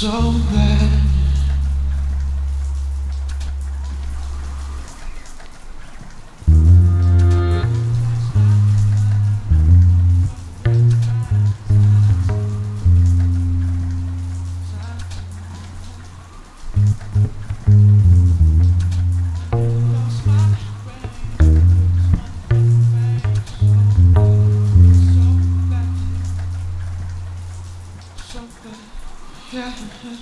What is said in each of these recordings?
so bad. Yeah.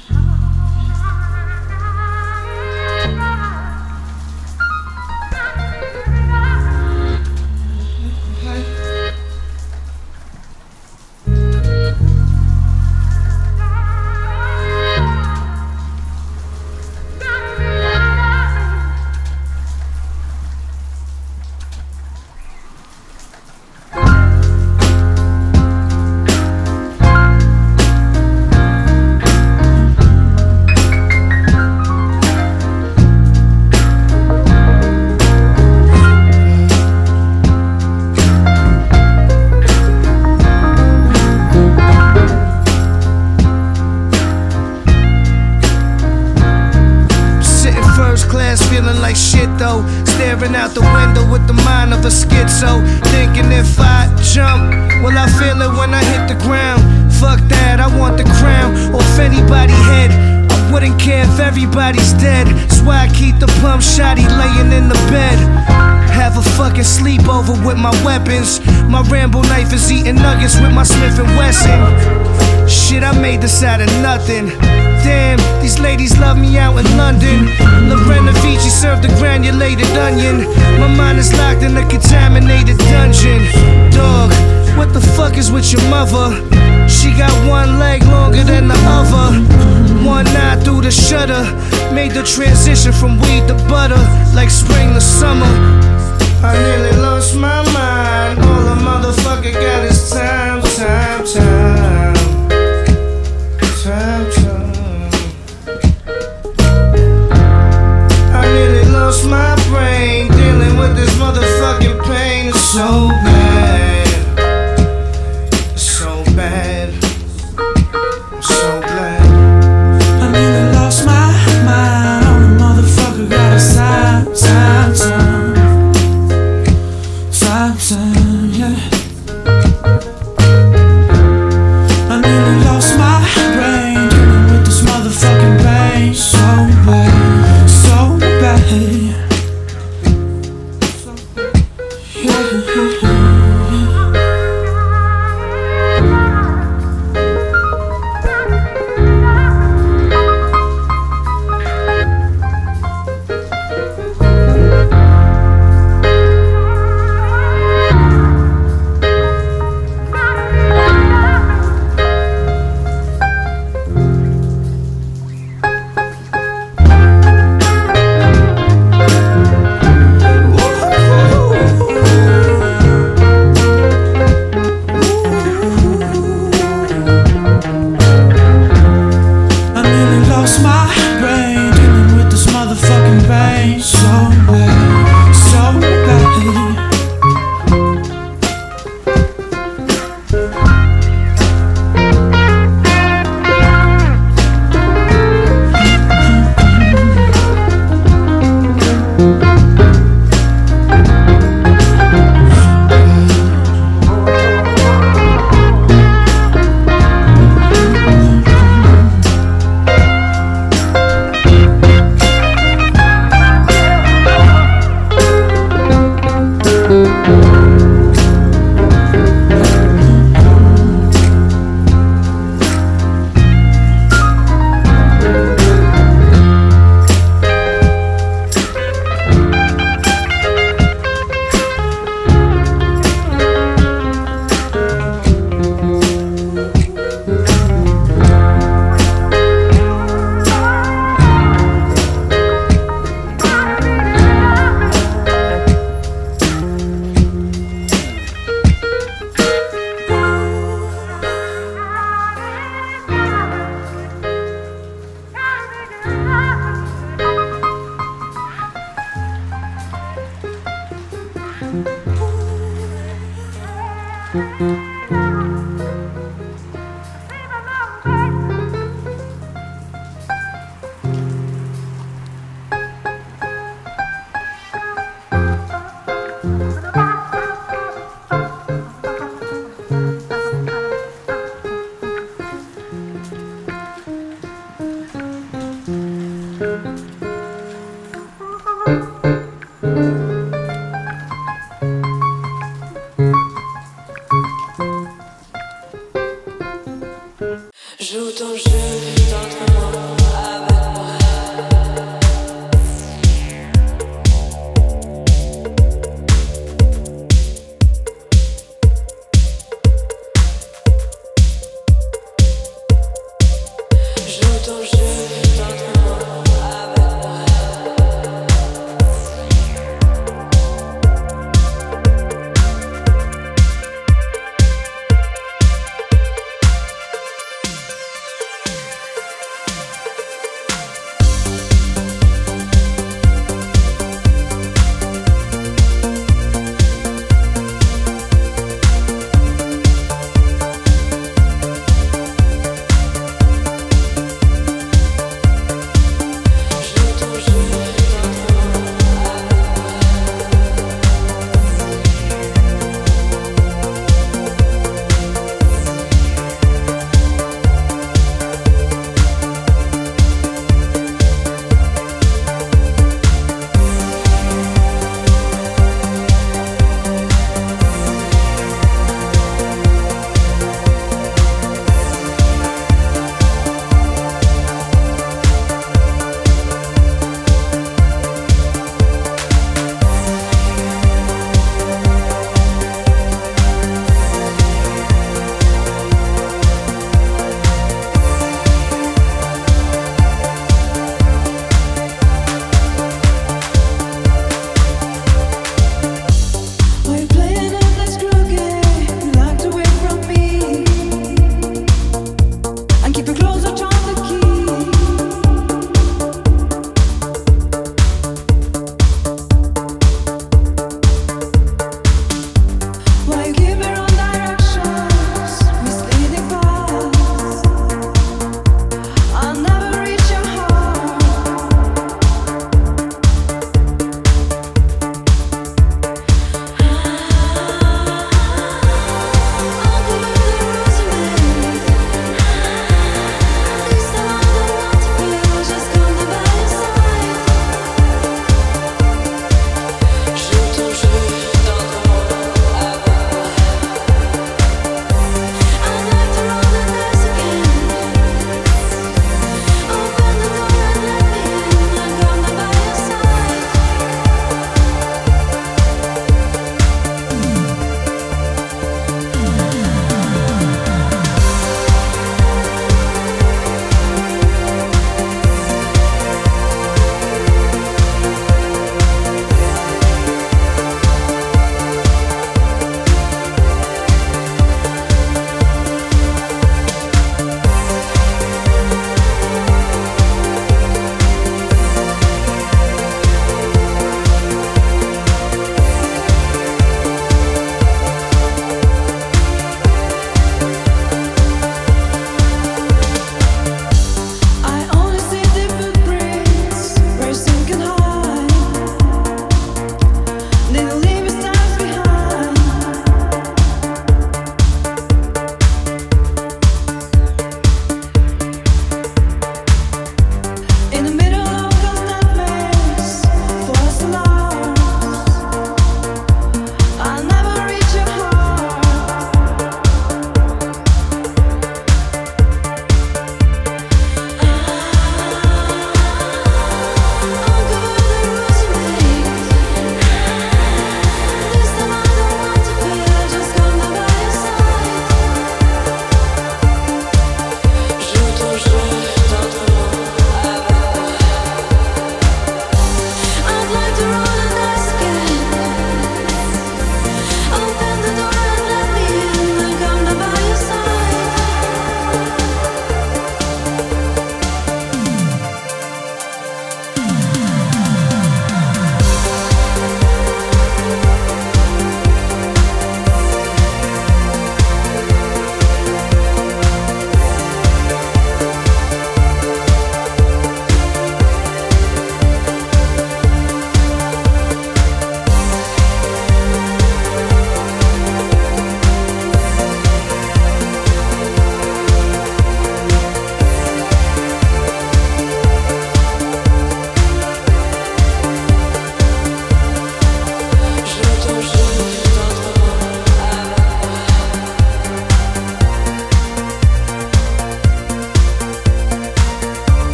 Feeling like shit though, staring out the window with the mind of a schizo. Thinking if I jump, will I feel it when I hit the ground? Fuck that, I want the crown off anybody's head. I wouldn't care if everybody's dead. That's why I keep the plum shotty laying in the bed. Have a fucking sleepover with my weapons. My Rambo knife is eating nuggets with my Smith & Wesson. Shit, I made this out of nothing. Damn, these ladies love me out in London. Lorena Vici served a granulated onion. My mind is locked in a contaminated dungeon. Dog, what the fuck is with your mother? She got one leg longer than the other. One eye through the shutter. Made the transition from weed to butter, like spring to summer. I nearly lost my mind. All a motherfucker got is time, time, time. Time, time. I nearly lost my brain dealing with this motherfucking pain. It's so bad. It's so bad. I'm so glad. I nearly lost my mind. All the motherfucker got is time, time, time. Time, time, yeah. I nearly lost my brain dealing with this motherfucking pain. So bad, so bad. Yeah. Joue ton jeu d'entraînement avec moi. Joue ton jeu d'entraînement avec moi.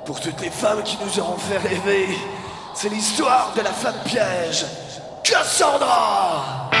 Pour toutes les femmes qui nous auront fait rêver, c'est l'histoire de la femme piège, Cassandra.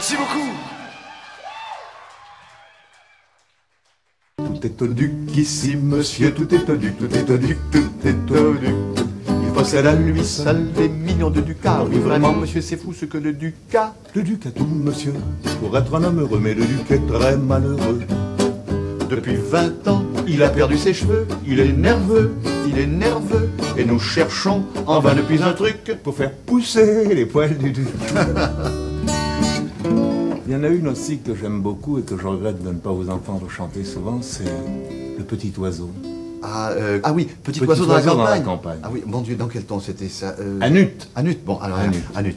Merci beaucoup. Tout est au duc ici, monsieur, tout est au duc, tout est au duc, tout est au duc. Il possède à lui seul des millions de ducats. Oui, vraiment, monsieur, c'est fou ce que le duc a. Le duc a tout, monsieur, pour être un homme heureux, mais le duc est très malheureux. Depuis 20 ans, il a perdu ses cheveux, il est nerveux, et nous cherchons en vain depuis un truc pour faire pousser les poils du duc. Il y en a une aussi que j'aime beaucoup et que je regrette de ne pas vous entendre chanter souvent, c'est Le Petit Oiseau. Ah oui, Petit Oiseau dans la campagne. Ah oui, mon Dieu, dans quel temps c'était ça Anut. Anut, bon, alors Anut.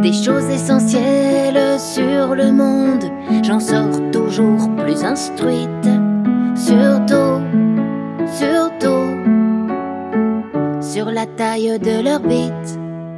des choses essentielles sur le monde, j'en sors toujours plus instruite. Surtout sur la taille de leur bite.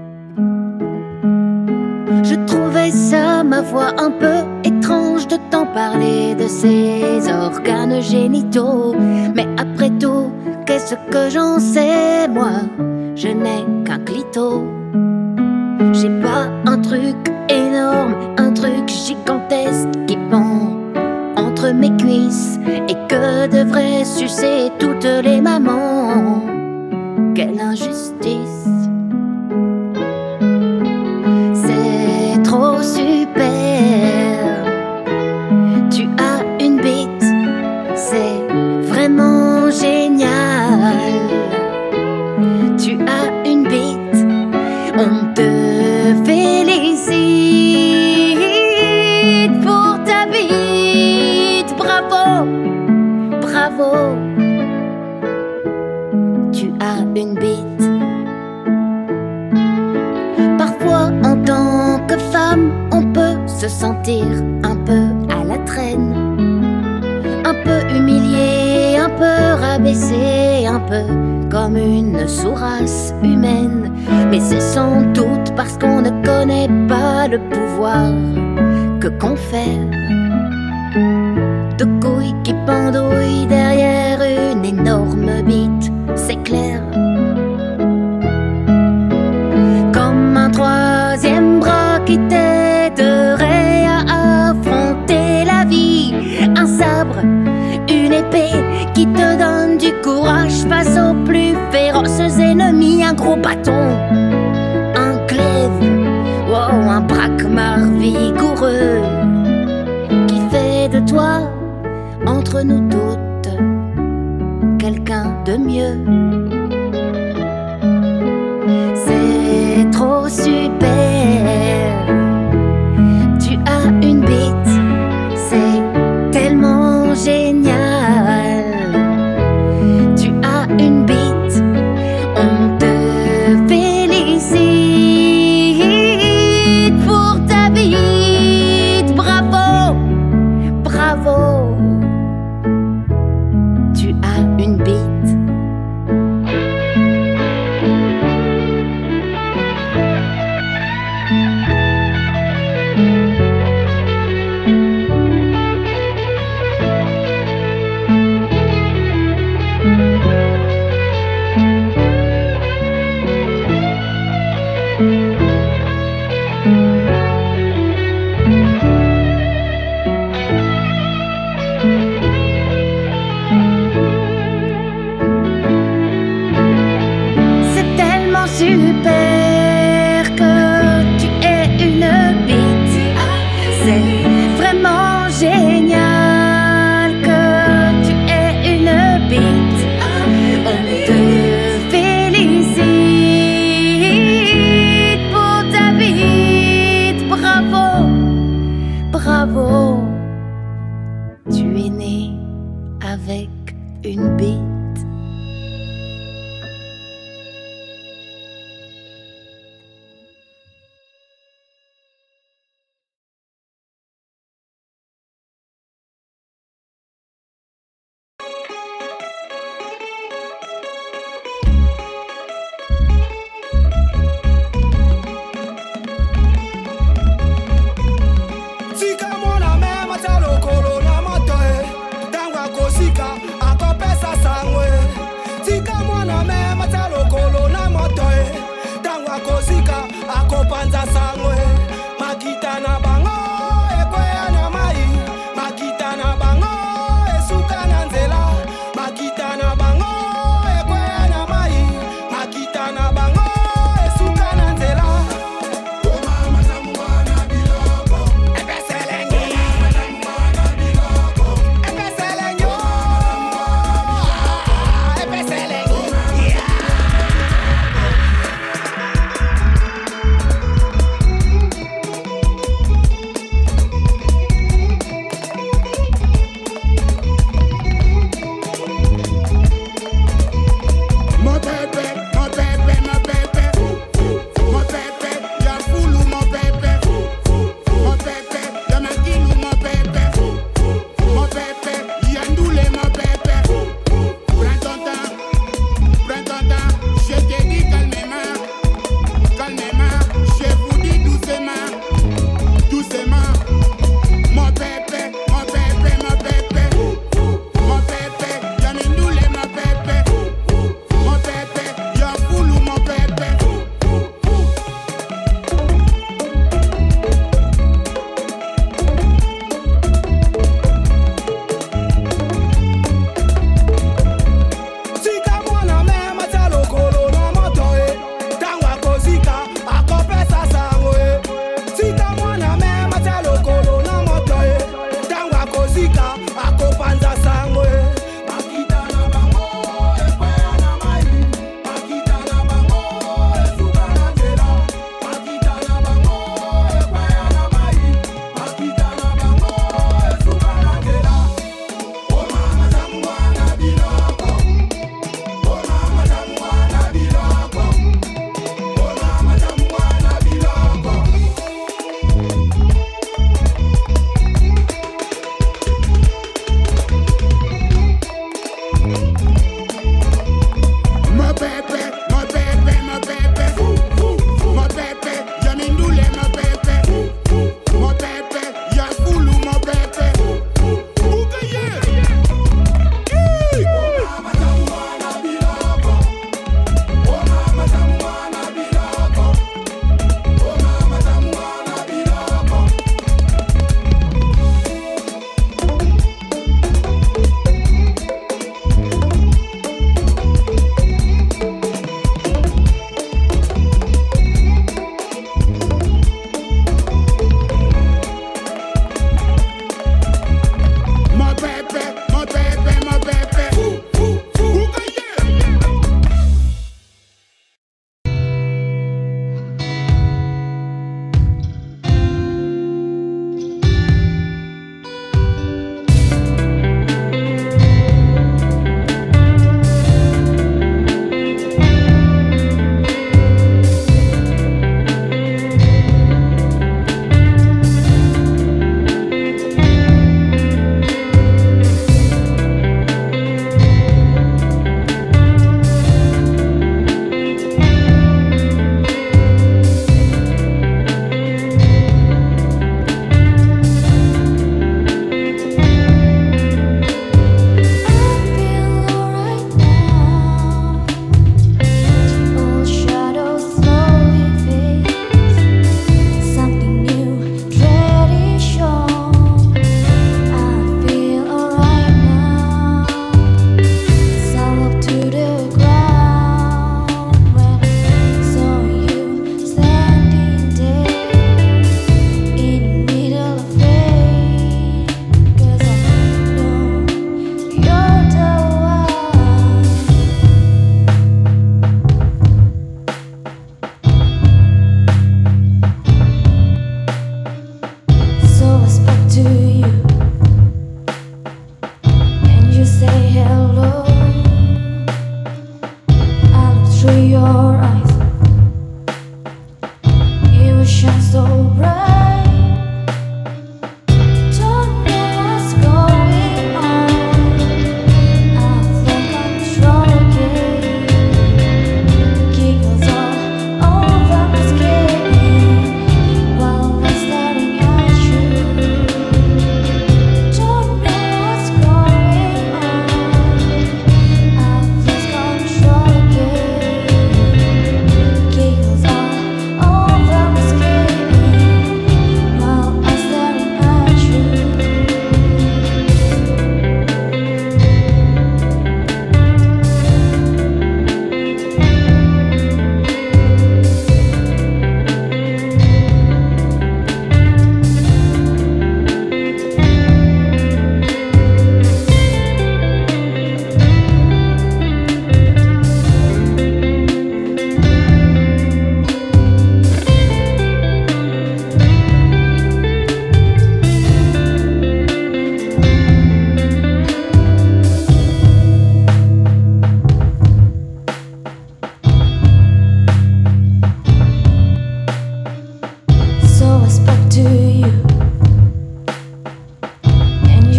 Je trouvais ça, ma voix, un peu étrange de t'en parler de ces organes génitaux. Mais après tout, qu'est-ce que j'en sais, moi? Je n'ai qu'un clito. J'ai pas un truc énorme, un truc gigantesque qui pend entre mes cuisses et que devraient sucer toutes les mamans. Quelle injustice! C'est trop super. Tu as une bite, c'est vraiment génial. Tu as une bite, on te félicite pour ta bite. Bravo, bravo. Tu as une bite. Parfois, en tant que femme, on peut se sentir un peu à la traîne, un peu humilié, un peu rabaissé, un peu comme une sous-race humaine. Mais c'est sans doute parce qu'on ne connaît pas le pouvoir que confère de couilles qui pendouillent derrière une énorme bite, c'est clair. Comme un troisième bras qui t'aiderait à affronter la vie, un sabre, une épée qui te donne du courage face aux plus féroces ennemis, un gros bâton, un glaive, wow, un braquemar vigoureux qui fait de toi, entre nous toutes, quelqu'un de mieux. C'est trop super. Tu as une bite, c'est tellement génial. Tu as une bite, on te félicite pour ta bite. Bravo, bravo. Tu as une bite. C'est tellement super que tu aies une bite. C'est vraiment génial que tu aies une bite. On te félicite pour ta bite. Bravo, bravo. Tu es né avec une bite. Sika mwana me matalo corona matoe, tangwa kosika akopesa sangwe. Sika mwana me matalo corona matoe, tangwa kosika akopanza sangwe. Makita na bango ekwea na mai, makita na bango esuka na nzela, makita na bango ekwea na mai, makita na bango esuka na nzela.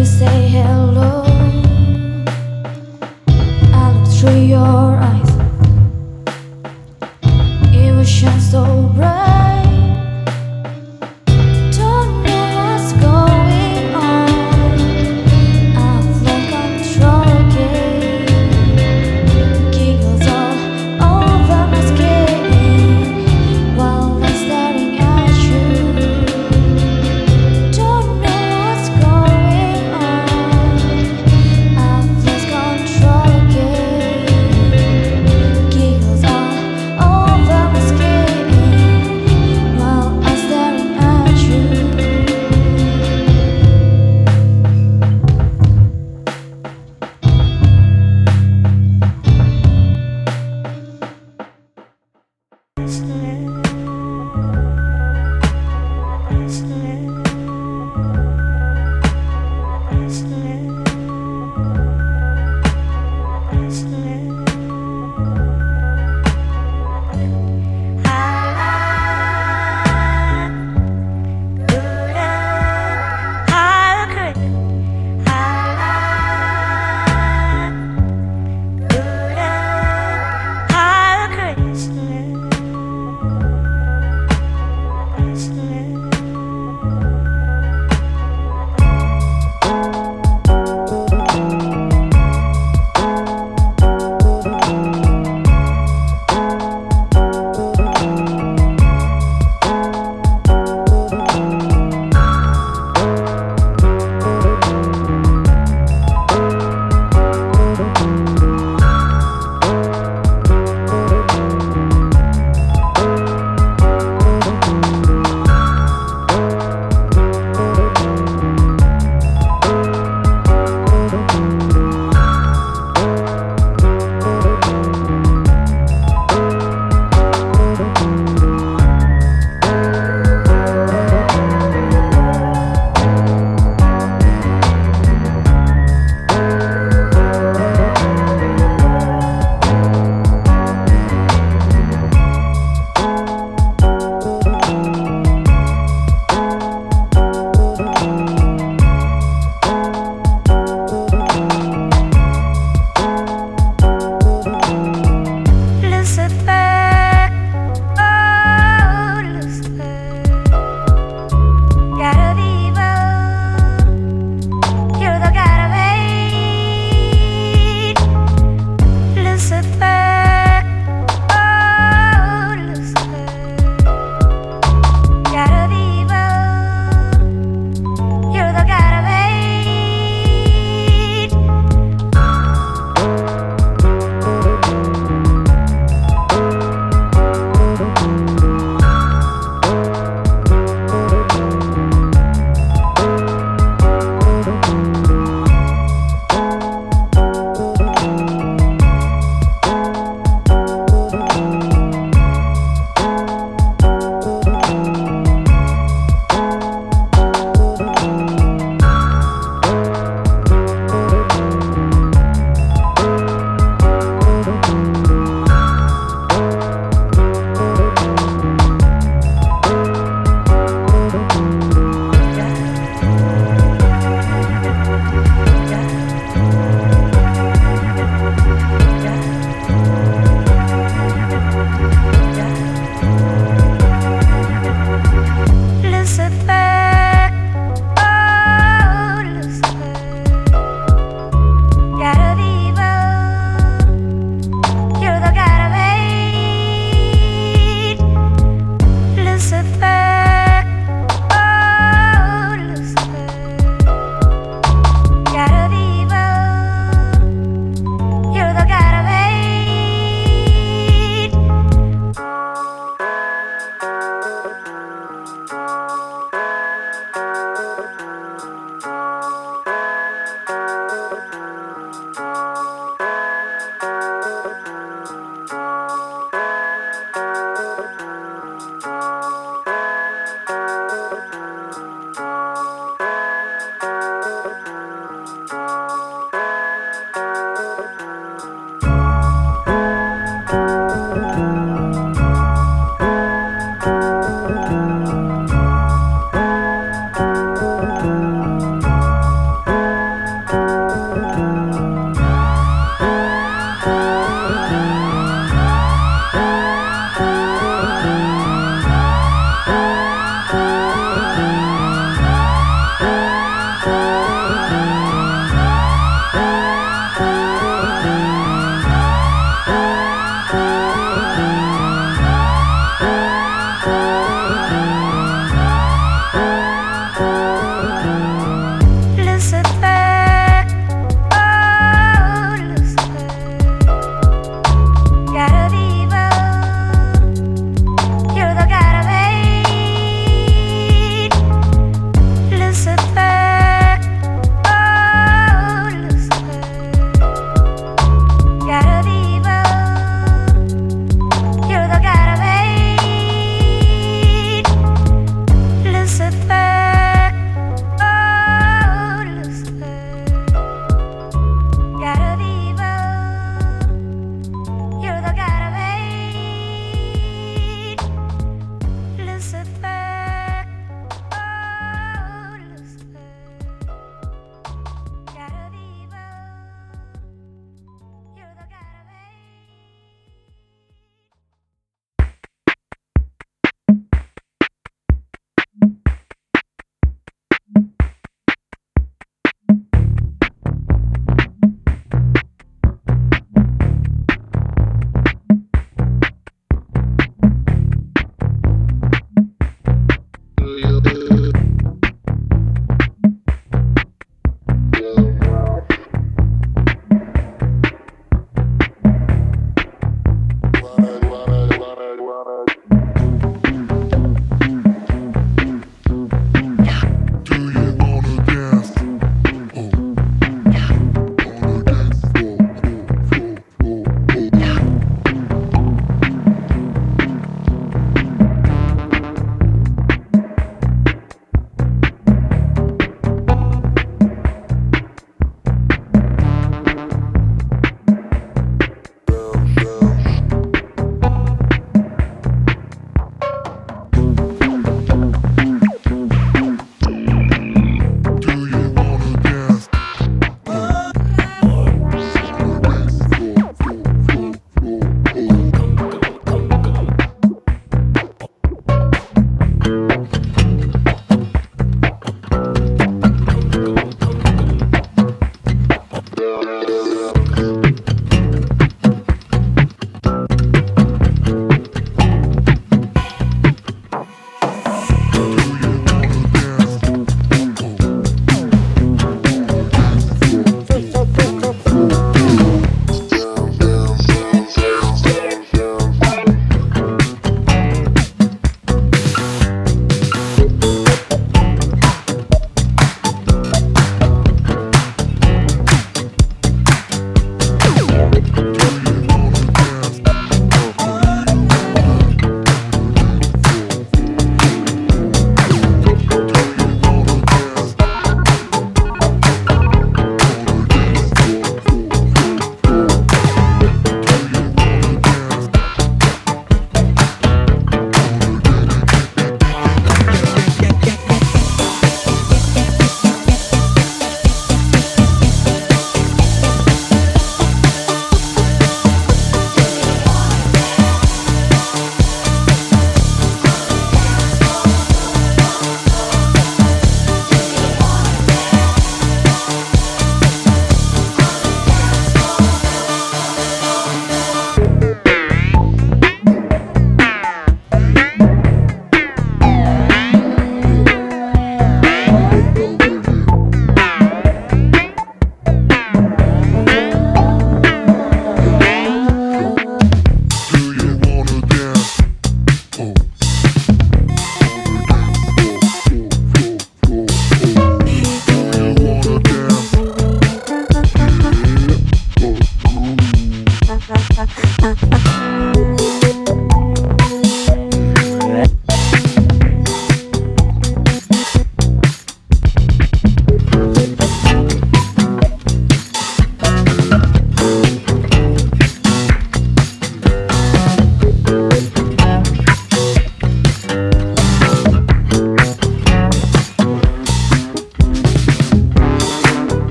you say hello. I look through your eyes. It will shine so bright. Don't know what's going on. I've lost control again. Giggles all over my skin while I'm staring at you. Don't know what's going on. I've lost control again.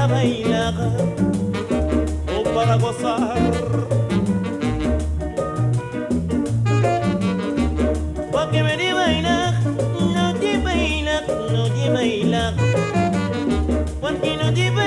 a bailar o para gozar. Porque me di bailar, no di bailar, no di bailar. Porque no di bailar.